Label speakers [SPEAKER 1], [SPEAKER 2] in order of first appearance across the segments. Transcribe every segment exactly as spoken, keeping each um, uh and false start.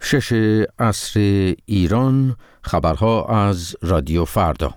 [SPEAKER 1] شش عصر ایران، خبرها از رادیو فردا.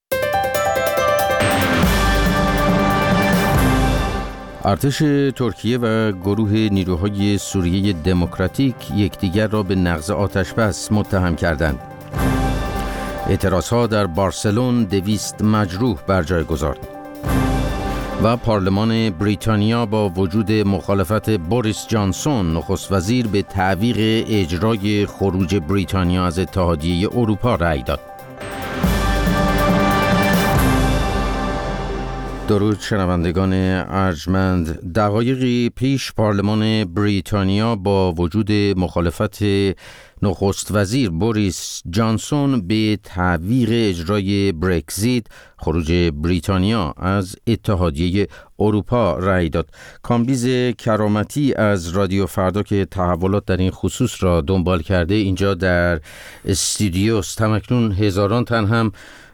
[SPEAKER 1] ارتش ترکیه و گروه نیروهای سوریه دموکراتیک یکدیگر را به نقض آتشبس متهم کردند. اعتراضها در بارسلون دویست مجروح بر جای گذارد. و پارلمان بریتانیا با وجود مخالفت بوریس جانسون نخست وزیر به تعویق اجرای خروج بریتانیا از اتحادیه اروپا رأی داد. درود شنوندگان ارجمند. دقایقی پیش پارلمان بریتانیا با وجود مخالفت نخست وزیر بوریس جانسون به تعویق اجرای برگزیت، خروج بریتانیا از اتحادیه اروپا رأی داد. کامبیز کرامتی از رادیو فردا که تحولات در این خصوص را دنبال کرده اینجا در استودیو است. همکنون هزاران تن هم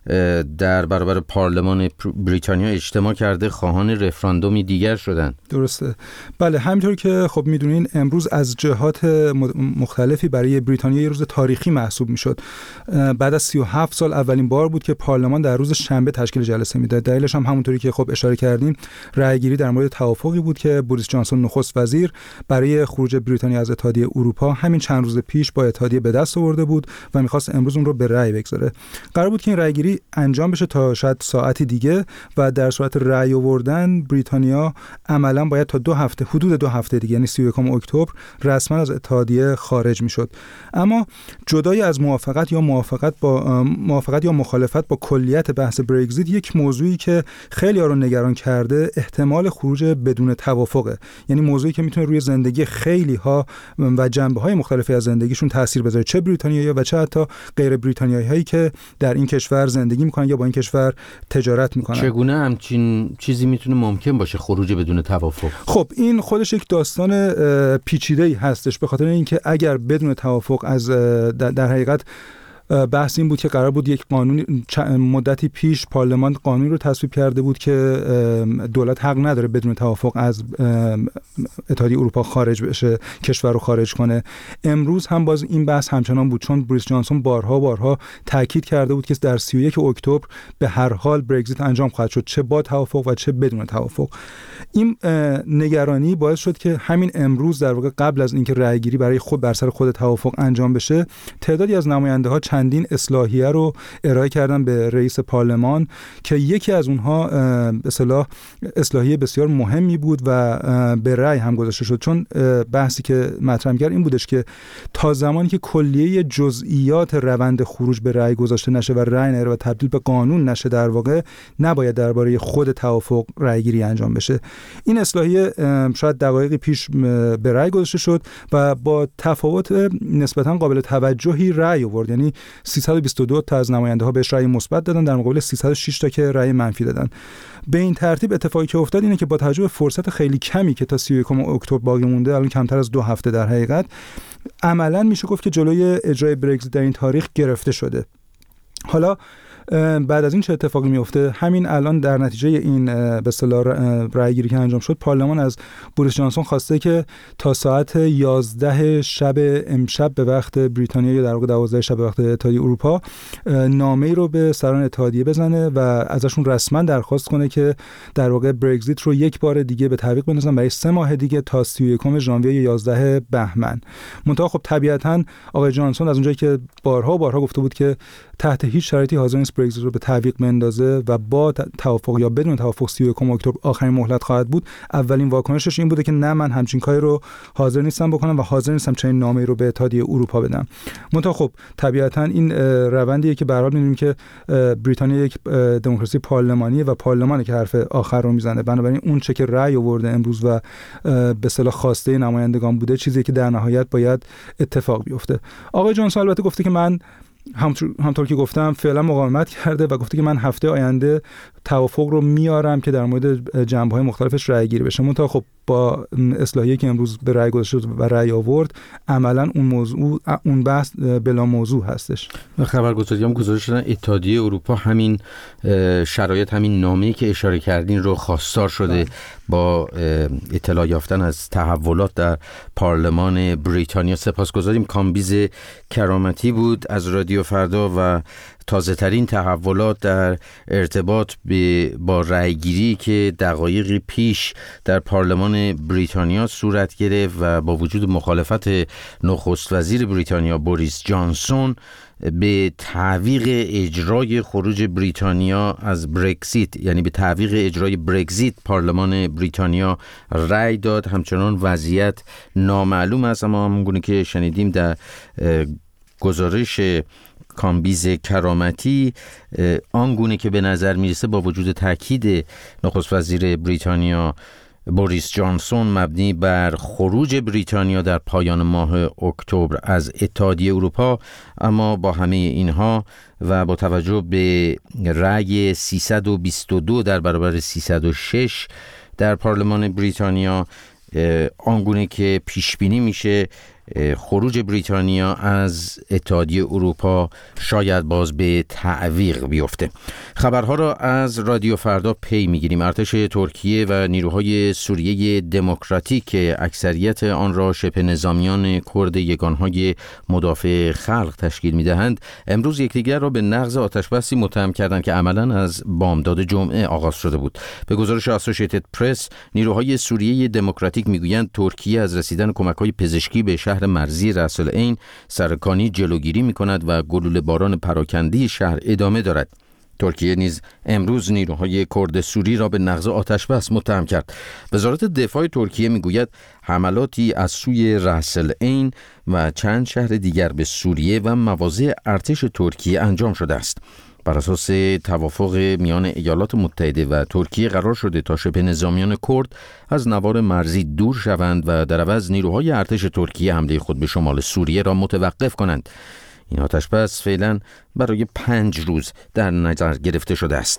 [SPEAKER 1] در برابر پارلمان بریتانیا اجتماع کرده خواهان رفراندومی دیگر شدند.
[SPEAKER 2] درسته. بله، همینطور که خب میدونین امروز از جهات مختلفی برای بریتانیا یه روز تاریخی محسوب میشد. بعد از سی و هفت سال اولین بار بود که پارلمان در روز شنبه تشکیل جلسه میداد. دلیلش هم همونطوری که خب اشاره کردیم رأیگیری در مورد توافقی بود که بوریس جانسون نخست وزیر برای خروج بریتانیا از اتحادیه اروپا همین چند روز پیش با اتحادیه به دست آورده بود و می‌خواست امروز اون رو به رأی بگذاره. قرار بود که این رأیگیری انجام بشه تا شاید ساعتی دیگه و در صورت رأی آوردن بریتانیا عملاً باید تا دو هفته حدود دو هفته دیگه یعنی سی و یکم اکتبر رسما از اتحادیه خارج میشد. اما جدای از موافقت یا موافقت با موافقت یا مخالفت با کلیت بحث برگزیت، یک موضوعی که خیلی ها رو نگران کرده احتمال خروج بدون توافقه. یعنی موضوعی که میتونه روی زندگی خیلی ها و جنبه‌های مختلفی از زندگیشون تاثیر بذاره، چه بریتانیایی و چه حتی غیر بریتانیایی هایی که در این کشور زندگی میکنن یا با این کشور تجارت میکنن.
[SPEAKER 1] چگونه همچین چیزی میتونه ممکن باشه، خروج بدون توافق؟
[SPEAKER 2] خب این خودش یک داستان پیچیده‌ای هستش، به خاطر اینکه اگر بدون توافق از در حقیقت بحث این بود که قرار بود یک قانون مدتی پیش پارلمان قانون رو تصویب کرده بود که دولت حق نداره بدون توافق از اتحادیه اروپا خارج بشه، کشور رو خارج کنه. امروز هم باز این بحث همچنان بود، چون بوریس جانسون بارها بارها تاکید کرده بود که در سی و یک اکتبر به هر حال برگزیت انجام خواهد شد، چه با توافق و چه بدون توافق. این نگرانی باعث شد که همین امروز در واقع قبل از اینکه رأیگیری برای خود بر سر خود توافق انجام بشه، تعدادی از نماینده‌ها چندین اصلاحیه رو ارائه کردن به رئیس پارلمان که یکی از اونها به اصطلاح اصلاحیه بسیار مهمی بود و به رأی هم گذاشته شد. چون بحثی که مطرح کرد این بودش که تا زمانی که کلیه جزئیات روند خروج به رأی گذاشته نشه و رأی نره و تبدیل به قانون نشه، در واقع نباید درباره خود توافق رأیگیری انجام بشه. این اصلاحیه شاید دقایقی پیش به رأی گذاشته شد و با تفاوت نسبتاً قابل توجهی رأی آورد. یعنی سیصد و بیست و دو تا از نماینده ها بهش رأی مثبت دادن در مقابل سیصد و شش تا که رأی منفی دادن. به این ترتیب اتفاقی که افتاد اینه که با توجه به فرصت خیلی کمی که تا سی و یکم اکتبر باقی مونده، الان کمتر از دو هفته در حقیقت، عملاً میشه گفت که جلوی اجرای برگزیت در این تاریخ گرفته شده. حالا بعد از این چه اتفاقی میفته؟ همین الان در نتیجه این به اصطلاح رأیگیری که انجام شد، پارلمان از بوریس جانسون خواسته که تا ساعت یازده شب امشب به وقت بریتانیا یا در واقع دوازده شب به وقت اتحادیه اروپا نامه‌ای رو به سران اتحادیه بزنه و ازشون رسما درخواست کنه که در واقع برگزیت رو یک بار دیگه به تعویق بندازن برای سه ماه دیگه تا سی و یکم ژانویه یا یازده بهمن. منتها خب طبیعتاً آقای جانسون از اونجایی که بارها بارها گفته بود که تحت هیچ شرایطی حاضر نیست برگزیت رو به تعویق بندازه و با توافق یا بدون توافق سی و یکم اکتبر آخرین مهلت خواهد بود، اولین واکنشش این بوده که نه، من همچین کاری رو حاضر نیستم بکنم و حاضر نیستم چنین نامه‌ای رو به اتحادیه اروپا بدم. منتها خب طبیعتاً این روندیه که به هر حال می‌بینیم که بریتانیا یک دموکراسی پارلمانیه و پارلمانی که حرف آخر رو میزنه. بنابراین اون چه که رأی آورده امروز و به اصطلاح خواسته نمایندگان بوده، چیزی که در نهایت باید اتفاق بیفته. آقای جانسون البته گفته که من همطور, همطور که گفتم فعلا مقاومت کرده و گفته که من هفته آینده توافق رو میارم که در مورد جنبه‌های مختلفش رأی گیری بشه. منتها خب با اصلاحیه‌ای که امروز به رأی گذاشته شد و رأی آورد، عملاً اون موضوع اون بحث بلا موضوع هستش.
[SPEAKER 1] خبرگزاری هم گزارش دادن اتحادیه اروپا همین شرایط، همین نامه‌ای که اشاره کردین رو خواستار شده با اطلاع یافتن از تحولات در پارلمان بریتانیا. سپاسگزاریم. کامبیز کرامتی بود از رادیو فردا و تازه ترین تحولات در ارتباط با رأیگیری که دقایقی پیش در پارلمان بریتانیا صورت گرفت و با وجود مخالفت نخست وزیر بریتانیا بوریس جانسون به تعویق اجرای خروج بریتانیا از برگزیت، یعنی به تعویق اجرای برگزیت، پارلمان بریتانیا رأی داد. همچنان وضعیت نامعلوم است، اما همونگونه که شنیدیم در گزارش کامبیز کرامتی، آنگونه که به نظر میرسه با وجود تاکید نخست وزیر بریتانیا بوریس جانسون مبنی بر خروج بریتانیا در پایان ماه اکتبر از اتحادیه اروپا، اما با همه اینها و با توجه به رأی سیصد و بیست و دو در برابر سیصد و شش در پارلمان بریتانیا، آنگونه که پیش بینی میشه خروج بریتانیا از اتحادیه اروپا شاید باز به تعویق بیفته. خبرها را از رادیو فردا پی میگیریم. ارتش ترکیه و نیروهای سوریه دموکراتیک که اکثریت آن را شبه نظامیان کرد یگانهای مدافع خلق تشکیل میدهند، امروز یکدیگر را به نقض آتشبسی متهم کردند که عملاً از بامداد جمعه آغاز شده بود. به گزارش اسوسییتد پرس، نیروهای سوریه دموکراتیک میگویند ترکیه از رسیدن کمک‌های پزشکی به شهر مرزی رأس العین سرکانی جلوگیری می‌کند و گلوله باران پراکنده شهر ادامه دارد. ترکیه نیز امروز نیروهای کرد سوری را به نقض آتشبس متهم کرد. وزارت دفاع ترکیه میگوید حملاتی از سوی رأس العین و چند شهر دیگر به سوریه و مواضع ارتش ترکیه انجام شده است. بر اساس توافق میان ایالات متحده و ترکیه قرار شده تا شبه نظامیان کرد از نوار مرزی دور شوند و در عوض نیروهای ارتش ترکیه حمله خود به شمال سوریه را متوقف کنند. این آتشبس فعلا برای پنج روز در نظر گرفته شده است.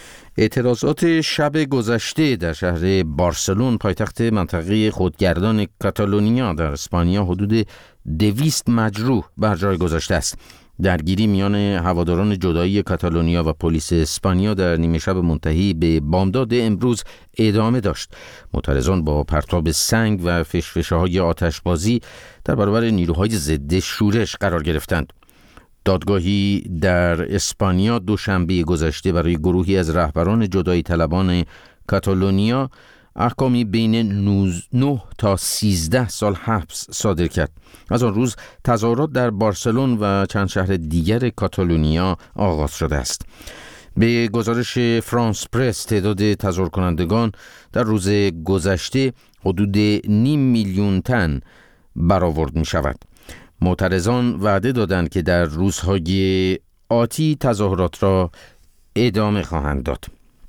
[SPEAKER 1] اعتراضات شب گذشته در شهر بارسلون، پایتخت منطقه خودگردان کاتالونیا در اسپانیا، حدود دویست مجروح بر جای گذاشته است. درگیری میان هواداران جدایی کاتالونیا و پلیس اسپانیا در نیمه شب منتهی به بامداد امروز ادامه داشت. معترضان با پرتاب سنگ و فشفشه‌های آتشبازی در برابر نیروهای ضد شورش قرار گرفتند. دادگاهی در اسپانیا دوشنبه گذشته برای گروهی از رهبران جدایی طلبان کاتالونیا احکامی بین نه تا سیزده سال حبس صادر کرد. از آن روز تظاهرات در بارسلون و چند شهر دیگر کاتالونیا آغاز شده است. به گزارش فرانس پرس، تعداد تظاهر کنندگان در روز گذشته حدود نیم میلیون تن برآورد می شود. معترضان وعده دادند که در روزهای آتی تظاهرات را ادامه خواهند داد.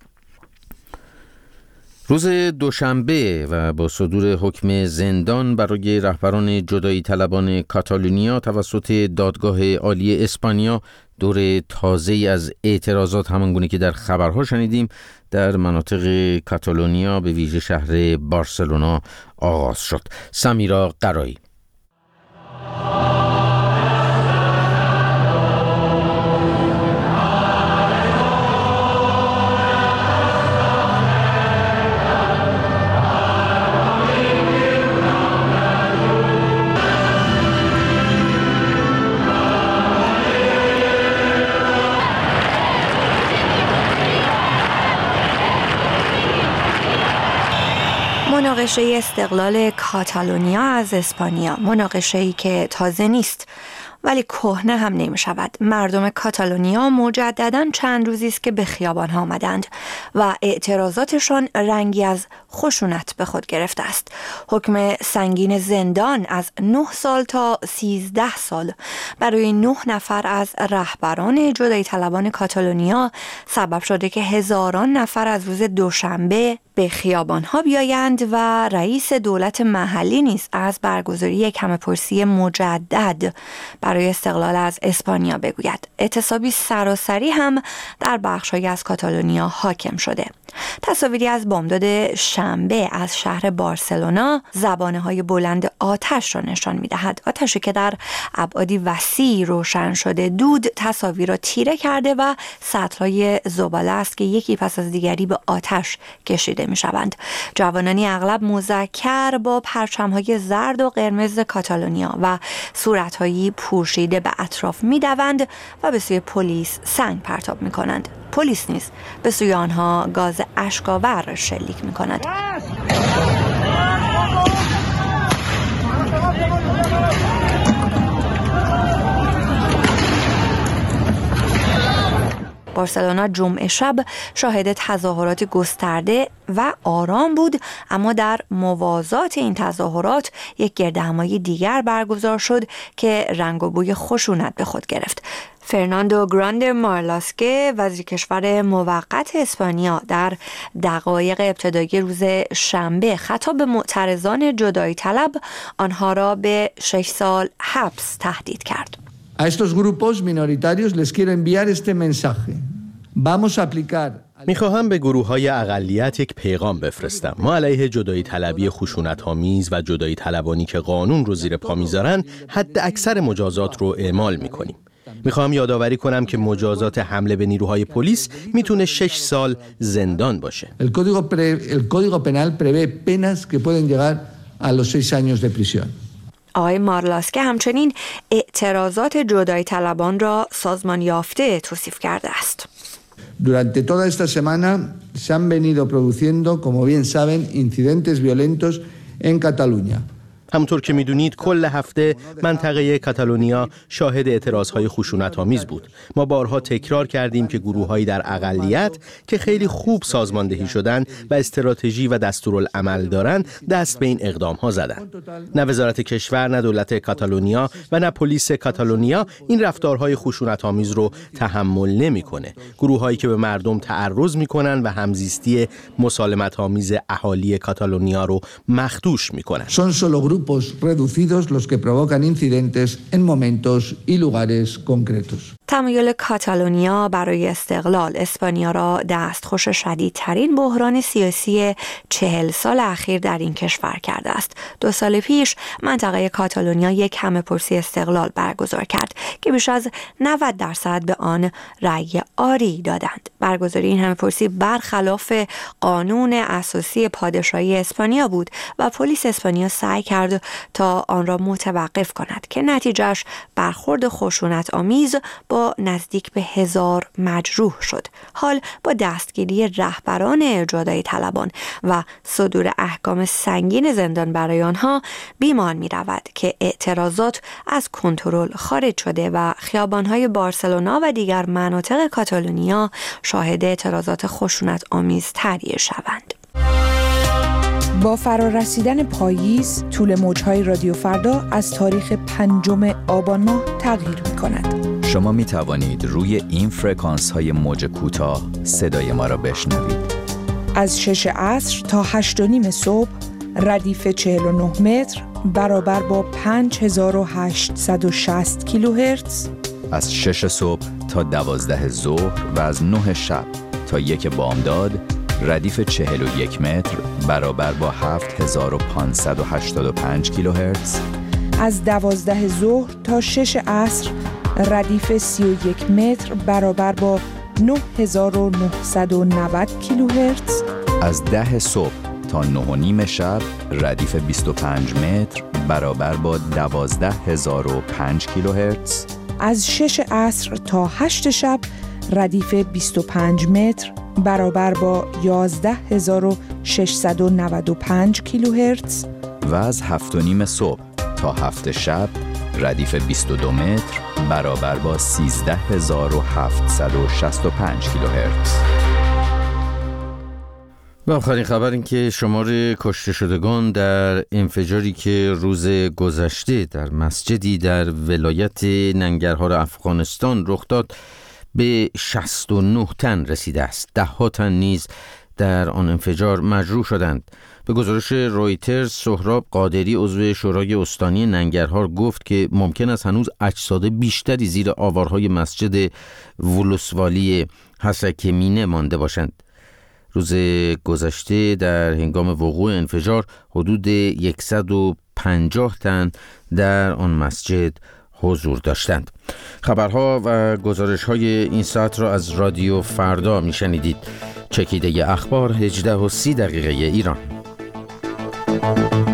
[SPEAKER 1] روز دوشنبه و با صدور حکم زندان برای رهبران جدایی طلبان کاتالونیا توسط دادگاه عالی اسپانیا، دور تازه‌ای از اعتراضات همانگونه که در خبرها شنیدیم در مناطق کاتالونیا به ویژه شهر بارسلونا آغاز شد. سمیرا قرایی.
[SPEAKER 3] مناقشه استقلال کاتالونیا از اسپانیا، مناقشه‌ای که تازه نیست ولی کهنه هم نمی شود. مردم کاتالونیا مجدداً چند روزی است که به خیابان ها آمدند و اعتراضاتشان رنگی از خشونت به خود گرفته است. حکم سنگین زندان از نه سال تا سیزده سال برای نه نفر از رهبران جدایی طلبان کاتالونیا سبب شده که هزاران نفر از روز دوشنبه به خیابان ها بیایند و رئیس دولت محلی نیز از برگزاری یک همه‌پرسی مجدد برای استقلال از اسپانیا بگوید. اعتصابی سراسری هم در بخش‌هایی از کاتالونیا حاکم شده. تصاویری از بامداد شنبه از شهر بارسلونا زبانه‌های بلند آتش را نشان می‌دهد. آتشی که در ابعادی وسیع روشن شده. دود تصاویر را تیره کرده و سطل‌های زباله است که یکی پس از دیگری به آتش کشیده می‌شوند. جوانانی اغلب مذکر با پرچم‌های زرد و قرمز کاتالونیا و صورت‌هایی پوشیده به اطراف می‌دوند و به سوی پلیس سنگ پرتاب می‌کنند. پلیس نیز به سوی آنها گاز اشک‌آور شلیک می‌کند. بارسلونا جمعه شب شاهد تظاهرات گسترده و آرام بود، اما در موازات این تظاهرات یک گردهمایی دیگر برگزار شد که رنگ و بوی خشونت به خود گرفت. فرناندو گراندی مارلاسکه وزیر کشور موقت اسپانیا در دقایق ابتدایی روز شنبه خطاب به معترضان جدایی طلب آنها را به شش سال حبس تهدید کرد.
[SPEAKER 4] A estos grupos minoritarios les quiero enviar este mensaje. Vamos a aplicar.
[SPEAKER 5] میخواهم به گروه‌های اقلیت یک پیغام بفرستم. ما علیه جدایی طلبی خشونت‌آمیز و جدایی طلبانی که قانون رو زیر پا میذارن حد اکثر مجازات رو اعمال میکنیم. میخواهم یادآوری کنم که مجازات حمله به نیروهای پلیس میتونه شش سال زندان باشه.
[SPEAKER 4] El código pre, el código penal prevé penas que pueden llegar a los seis años de prisión.
[SPEAKER 3] آقای مارلاسکه همچنین اعتراضات جدایی طلبان را سازمان یافته توصیف کرده است.
[SPEAKER 4] Durante toda esta semana se han venido produciendo, como bien saben, incidentes violentos en Cataluña.
[SPEAKER 5] همونطور که میدونید کل هفته منطقه کاتالونیا شاهد اعتراضهای خشونت‌آمیز بود. ما بارها تکرار کردیم که گروه‌هایی در اقلیت که خیلی خوب سازماندهی شدن و استراتژی و دستورالعمل دارن دست به این اقدام‌ها زدن. نه وزارت کشور، نه دولت کاتالونیا و نه پلیس کاتالونیا این رفتارهای خشونت‌آمیز رو تحمل نمی‌کنه. گروه‌هایی که به مردم تعرض می‌کنن و همزیستی مسالمت‌آمیز اهالی کاتالونیا رو مخدوش می‌کنن.
[SPEAKER 4] grupos reducidos los que provocan incidentes en momentos y lugares concretos.
[SPEAKER 3] تمایل کاتالونیا برای استقلال اسپانیا را دستخوش شدیدترین بحران سیاسی چهل سال اخیر در این کشور کرده است. دو سال پیش منطقه کاتالونیا یک همه‌پرسی استقلال برگزار کرد که بیش از نود درصد به آن رأی آری دادند. برگزاری این همه‌پرسی برخلاف قانون اساسی پادشاهی اسپانیا بود و پلیس اسپانیا سعی کرد تا آن را متوقف کند که نتیجهش برخورد خشونت آمیز با نزدیک به هزار مجروح شد. حال با دستگیری رهبران جدایی طلبان و صدور احکام سنگین زندان برای آنها بیمان می رود که اعتراضات از کنترل خارج شده و خیابانهای بارسلونا و دیگر مناطق کاتالونیا شاهد اعتراضات خشونت آمیز تری شوند.
[SPEAKER 6] با فرارسیدن پاییز، طول موج‌های رادیو فردا از تاریخ پنجم آبان ماه تغییر می‌کند.
[SPEAKER 7] شما می توانید روی این فرکانس های موج کوتاه صدای ما را بشنوید.
[SPEAKER 6] از شش عصر تا هشت و نیم صبح ردیف چهل و نه متر برابر با پنج هزار و هشتصد و شصت کیلوهرتز.
[SPEAKER 7] از شش صبح تا دوازده ظهر و از نه شب تا یک بامداد ردیف چهل و یک متر برابر با هفت هزار و پانصد و هشتاد و پنج کیلوهرتز.
[SPEAKER 6] از دوازده ظهر تا شش عصر ردیف سی و یک متر برابر با نه هزار و نهصد و نود کیلوهرتز.
[SPEAKER 7] از ده صبح تا نه و نیم شب ردیف بیست و پنج متر برابر با دوازده هزار و پنج کیلوهرتز.
[SPEAKER 6] از شش عصر تا هشت شب ردیف بیست و پنج متر برابر با یازده هزار و ششصد و نود و پنج کیلوهرتز.
[SPEAKER 7] و از هفت و نیم صبح تا هفت شب ردیف بیست و دو متر برابر با سیزده هزار و هفتصد و شصت و پنج کیلوهرتز.
[SPEAKER 1] و آخرین خبر این که شمار کشته شدگان در انفجاری که روز گذشته در مسجدی در ولایت ننگرهار افغانستان رخ داد به شصت و نه تن رسیده است. ده ها تن نیز در آن انفجار مجروح شدند. به گزارش رویترز، سهراب قادری عضو شورای استانی ننگرهار گفت که ممکن است هنوز اجساد بیشتری زیر آوارهای مسجد ولسوالی حسکمینه مانده باشند. روز گذشته در هنگام وقوع انفجار حدود صد و پنجاه تن در آن مسجد حضور داشتند. خبرها و گزارش‌های این ساعت را از رادیو فردا میشنیدید. چکیده اخبار هجده و سی دقیقه ایران.